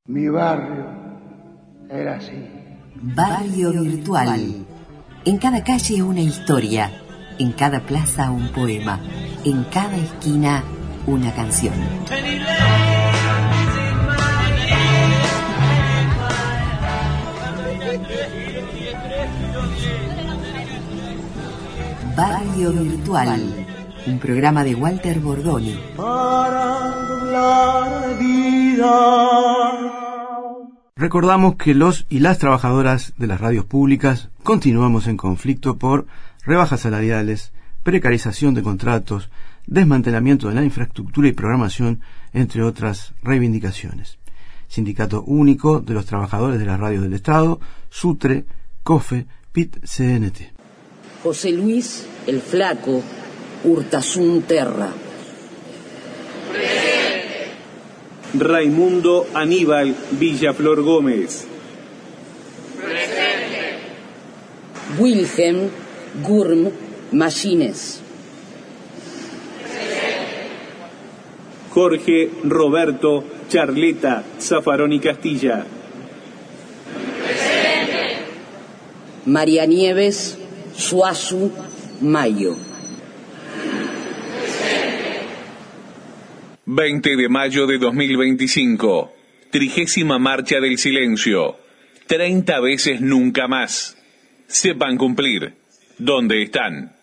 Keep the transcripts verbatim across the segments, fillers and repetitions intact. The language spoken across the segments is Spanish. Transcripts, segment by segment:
Mi barrio era así. Barrio virtual. En cada calle una historia, en cada plaza un poema, en cada esquina una canción. Barrio virtual, un programa de Walter Bordoni. Para doblar la vida. Recordamos que los y las trabajadoras de las radios públicas continuamos en conflicto por rebajas salariales, precarización de contratos, desmantelamiento de la infraestructura y programación, entre otras reivindicaciones. Sindicato Único de los Trabajadores de las Radios del Estado, SUTRE, COFE, P I T C N T. José Luis el Flaco Urtasun Terra. Raimundo Aníbal Villaflor Gómez. Presente. Wilhelm Gurm Machines. Presente. Jorge Roberto Charleta Zaffaroni Castilla. Presente. María Nieves Suazu Mayo. veinte de mayo de dos mil veinticinco, trigésima marcha del silencio, treinta veces nunca más. Sepan cumplir. ¿Dónde están?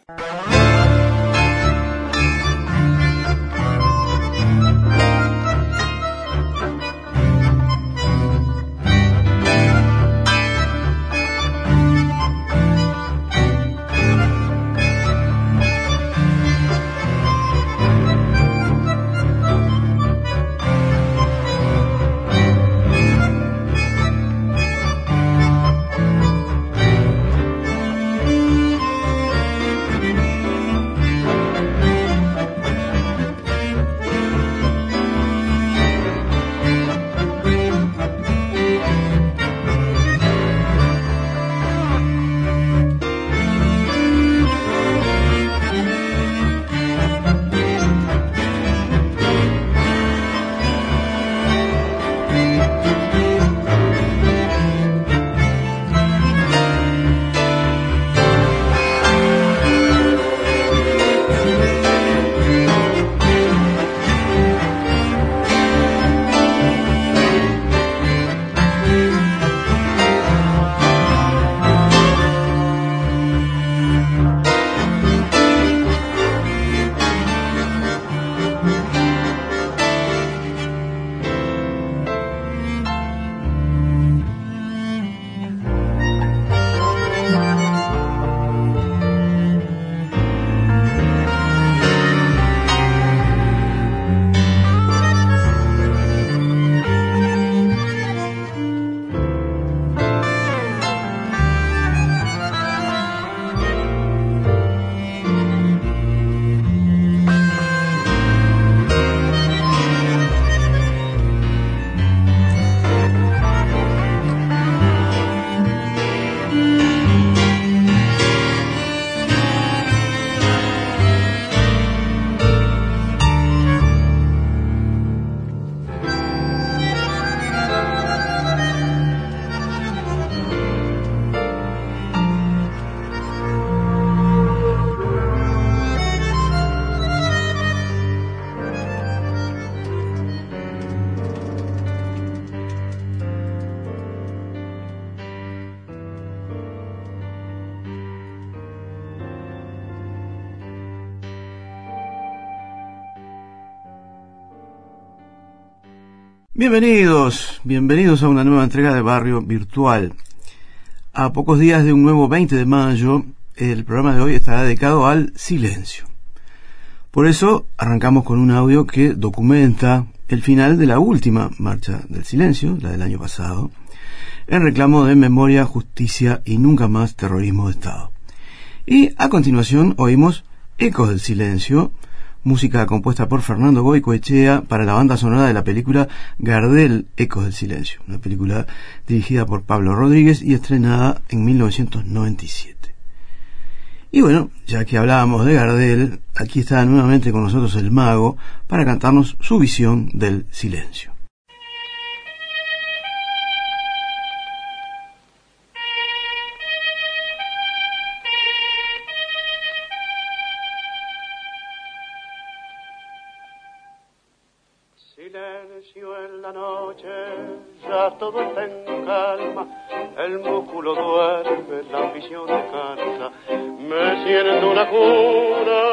Bienvenidos, bienvenidos a una nueva entrega de Barrio Virtual. A pocos días de un nuevo veinte de mayo, el programa de hoy estará dedicado al silencio. Por eso arrancamos con un audio que documenta el final de la última marcha del silencio, la del año pasado, en reclamo de memoria, justicia y nunca más terrorismo de Estado. Y a continuación oímos Ecos del Silencio, música compuesta por Fernando Goicoechea para la banda sonora de la película Gardel, Ecos del Silencio, una película dirigida por Pablo Rodríguez y estrenada en mil novecientos noventa y siete. Y bueno, ya que hablábamos de Gardel, aquí está nuevamente con nosotros el mago para cantarnos su visión del silencio. ya todo está en calma, el músculo duerme, la ambición descansa, me siento una cuna,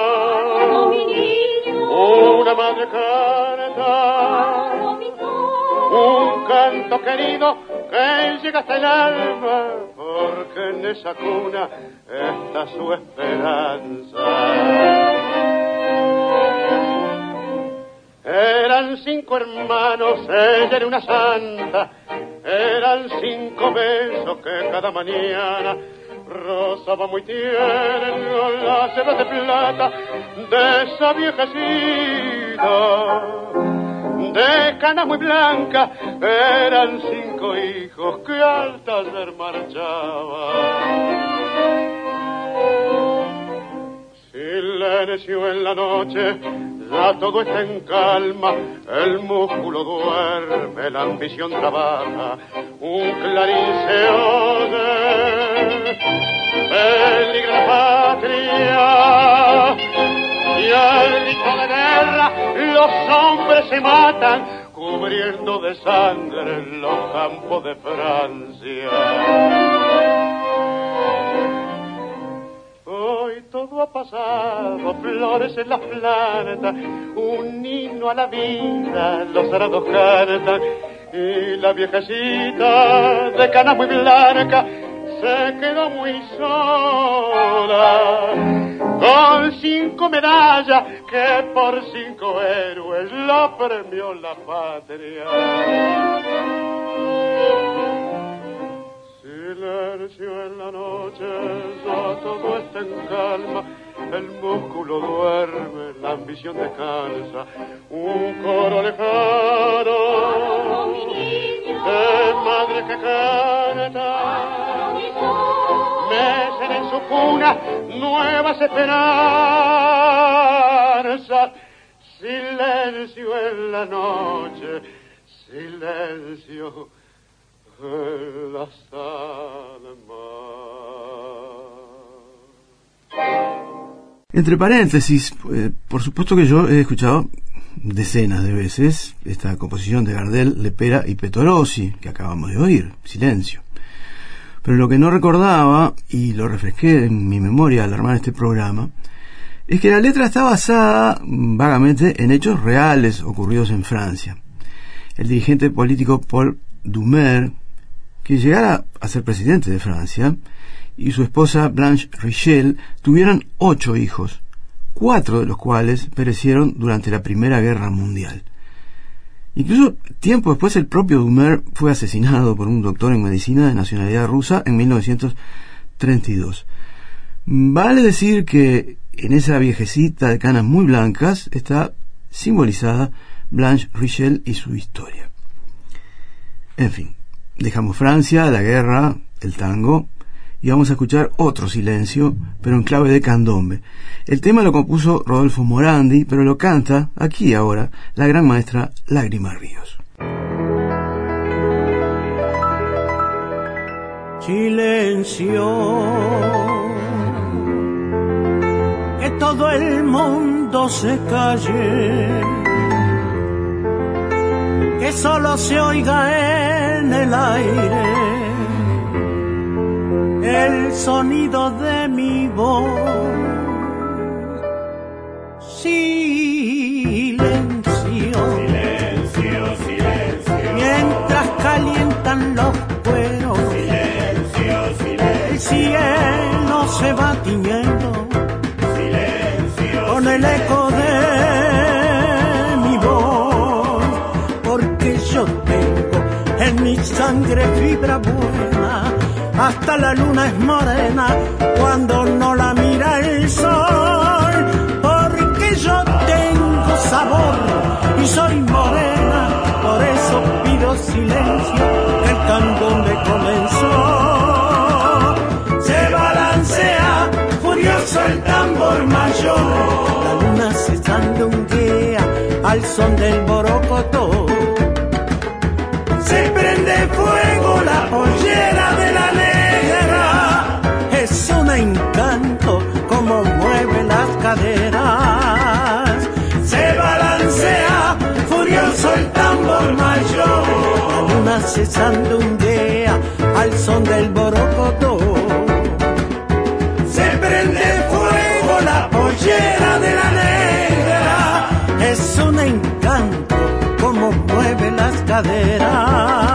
una madre canta, un canto querido que llega hasta el alma, porque en esa cuna está su esperanza. Eran cinco hermanos, ella era una santa, eran cinco besos que cada mañana rozaba muy tierno las hebras de plata de esa viejecita, de canas muy blancas, eran cinco hijos que al taller marchaban. Silencio en la noche, ya todo está en calma, el músculo duerme, la ambición trabaja, un clarín se oye, peligra la patria, y al grito de guerra los hombres se matan, cubriendo de sangre los campos de Francia. Hoy todo ha pasado, flores en las plantas, un himno a la vida, los arados cantan, y la viejecita de cana muy blanca se quedó muy sola, con cinco medallas que por cinco héroes la premió la patria. Silencio en la noche, ya todo está en calma, el músculo duerme, la ambición descansa, un coro lejano de madre que canta, mecen en su cuna nuevas esperanzas. Silencio en la noche, silencio las almas. Entre paréntesis, eh, por supuesto que yo he escuchado decenas de veces esta composición de Gardel, Lepera y Pettorossi que acabamos de oír, Silencio. Pero lo que no recordaba, y lo refresqué en mi memoria al armar este programa, es que la letra está basada vagamente en hechos reales ocurridos en Francia. El dirigente político Paul Doumer, que llegara a ser presidente de Francia, y su esposa Blanche Richel tuvieron ocho hijos, cuatro de los cuales perecieron durante la Primera Guerra Mundial. Incluso tiempo después el propio Doumer fue asesinado por un doctor en medicina de nacionalidad rusa en mil novecientos treinta y dos. Vale decir que en esa viejecita de canas muy blancas está simbolizada Blanche Richel y su historia. En fin, dejamos Francia, la guerra, el tango, y vamos a escuchar otro Silencio, pero en clave de candombe. El tema lo compuso Rodolfo Morandi, pero lo canta, aquí ahora, la gran maestra Lágrima Ríos. Silencio, que todo el mundo se calle, que solo se oiga en el aire el sonido de mi voz. Silencio, silencio, silencio, mientras calientan los cueros. Silencio, silencio, el cielo se va tiñendo. Silencio, con el eco de mi voz, porque yo tengo en mi sangre fibra buena. Hasta la luna es morena cuando no la mira el sol, porque yo tengo sabor y soy morena, por eso pido silencio, que el candombe comenzó. Se balancea furioso el tambor mayor, la luna se sandunguea al son del borocotó. Se prende fuego la pollera de la negra, es un encanto como mueve las caderas. Se balancea furioso el tambor mayor, luna se sandunguea al son del borocotó. Se prende fuego la pollera de la negra, es un encanto como mueve las caderas.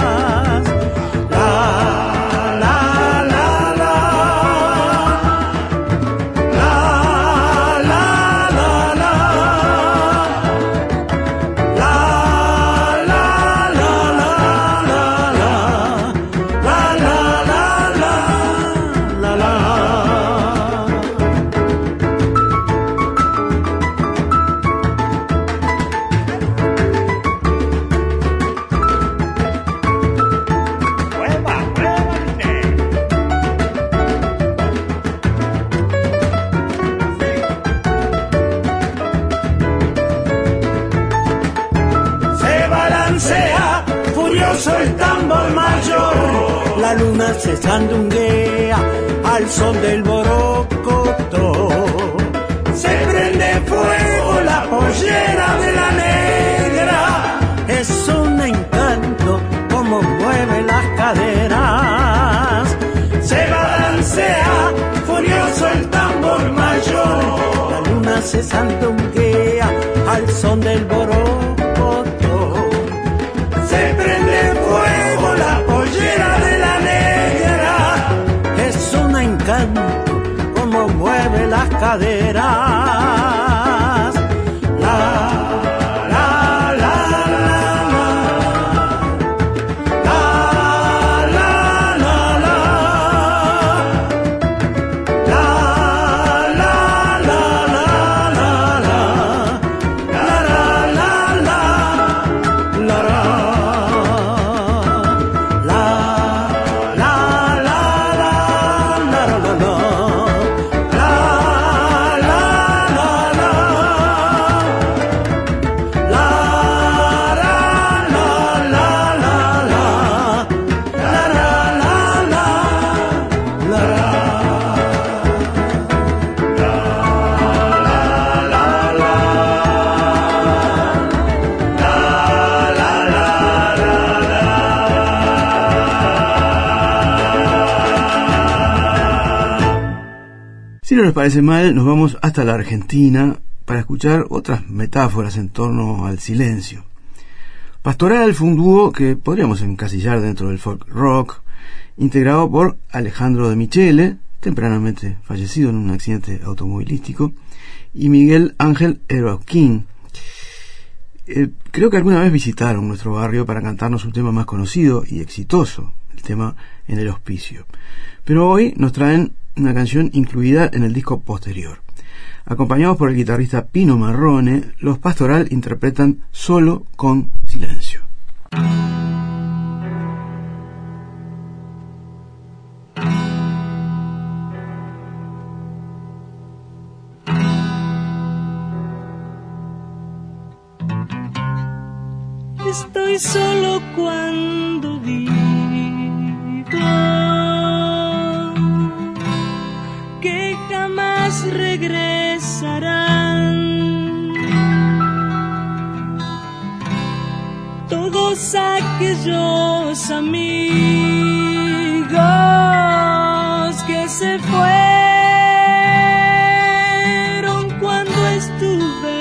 La luna se sandunguea al son del borocotó. Se prende fuego la pollera de la negra, es un encanto como mueve las caderas. Se balancea furioso el tambor mayor, la luna se sandunguea al son del borocotó. Se prende fuego la pollera de la negra, es un encanto como mueve las caderas. La, la, la, la, la, la, la, la, la, la, la, la, la, la, la, la, la. Si no les parece mal, nos vamos hasta la Argentina para escuchar otras metáforas en torno al silencio. Pastoral fue un dúo que podríamos encasillar dentro del folk rock, integrado por Alejandro de Michele, tempranamente fallecido en un accidente automovilístico, y Miguel Ángel Eroquín. Eh, creo que alguna vez visitaron nuestro barrio para cantarnos un tema más conocido y exitoso, el tema En el Hospicio. Pero hoy nos traen una canción incluida en el disco posterior. Acompañados por el guitarrista Pino Marrone, los Pastoral interpretan Solo con Silencio. Estoy solo cuando vivo, que jamás regresarán todos aquellos amigos que se fueron cuando estuve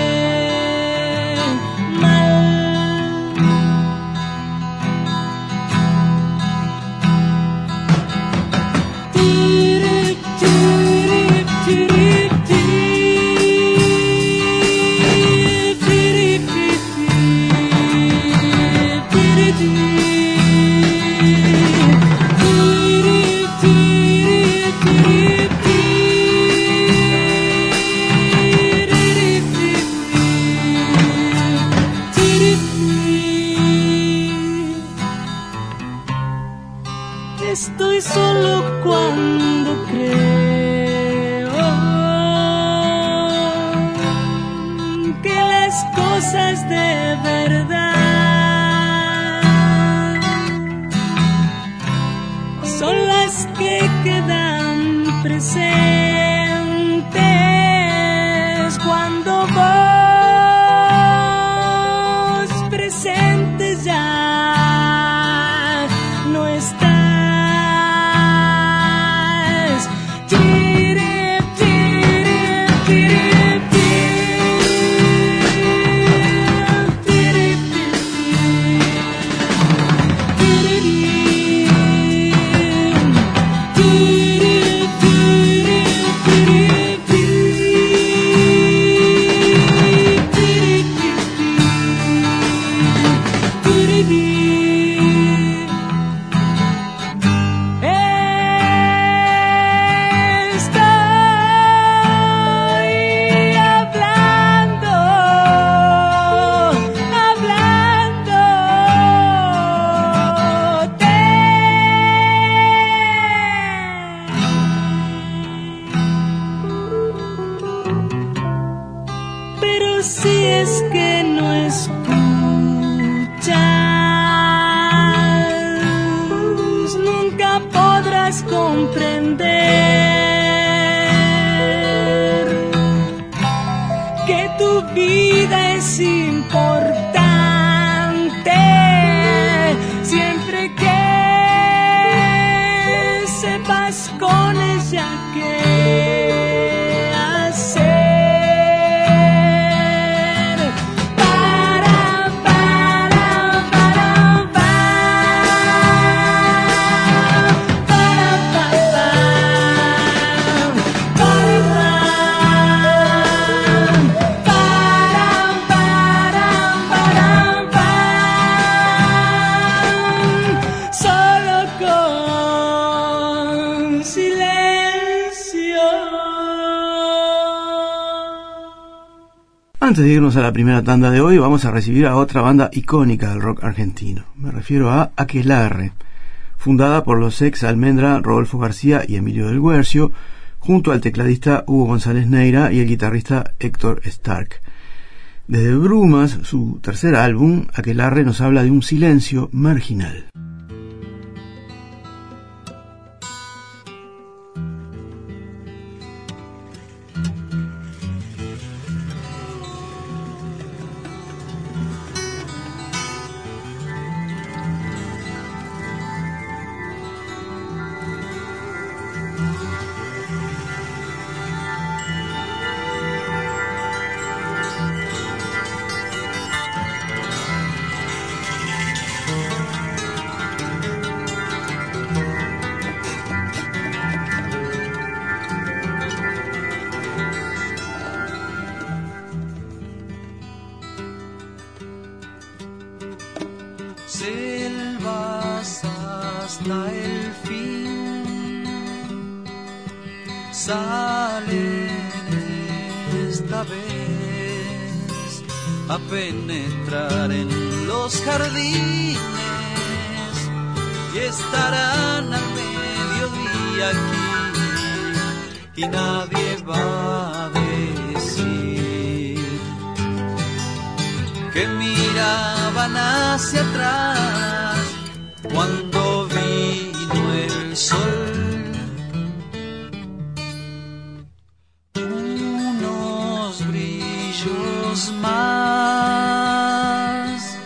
estoy solo cuando creo que las cosas de verdad son las que quedan presentes cuando vos presentes ya comprender que tu vida es importante siempre que sepas con ella qué hacer. Para, para, para, para, para, solo con silencio. Antes de irnos a la primera tanda de hoy, vamos a recibir a otra banda icónica del rock argentino. Me refiero a Aquelarre, fundada por los ex Almendra, Rodolfo García y Emilio del Guercio, junto al tecladista Hugo González Neira y el guitarrista Héctor Stark. Desde Brumas, su tercer álbum, Aquelarre nos habla de un silencio marginal. Selvas hasta el fin salen esta vez a penetrar en los jardines y estarán al mediodía aquí y nadie va a decir que miraban hacia atrás cuando vino el sol. Unos brillos más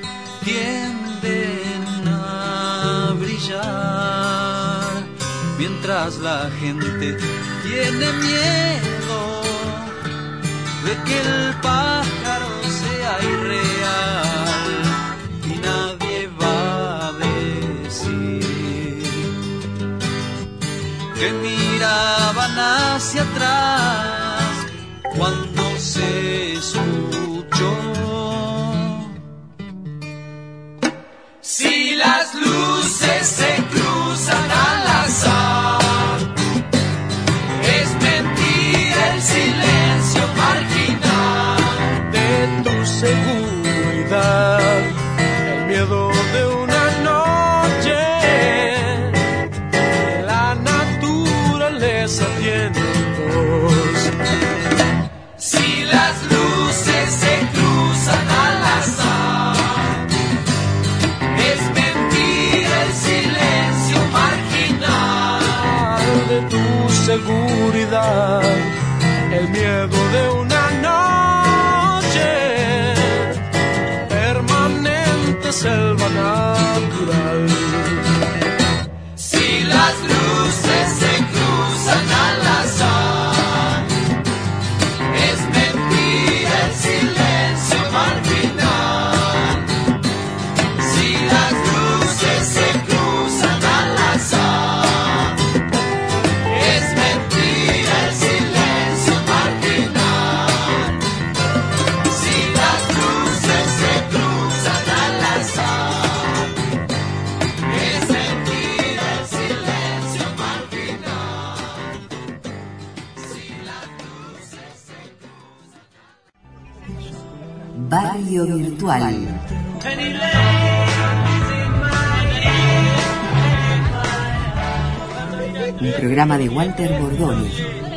tienden a brillar mientras la gente tiene miedo de que el pájaro sea irreal y nadie va a decir que miraban hacia atrás cuando se escuchó. Si las luces se cruzan al azar, es mentira el silencio marginal de tu seguridad, el miedo de una noche, la naturaleza tiene voz. Si las luces se cruzan al azar, es mentira el silencio marginal de tu seguridad, el miedo de una noche, permanente selva natural. Si las luces se cruzan al azar, es mentira el silencio marginal. Si las luces se cruzan al azar, es mentira el silencio marginal. Si las luces se cruzan al azar, es mentira el silencio marginal. Si las luces se cruzan. Barrio Virtual. Un programa de Walter Bordoni.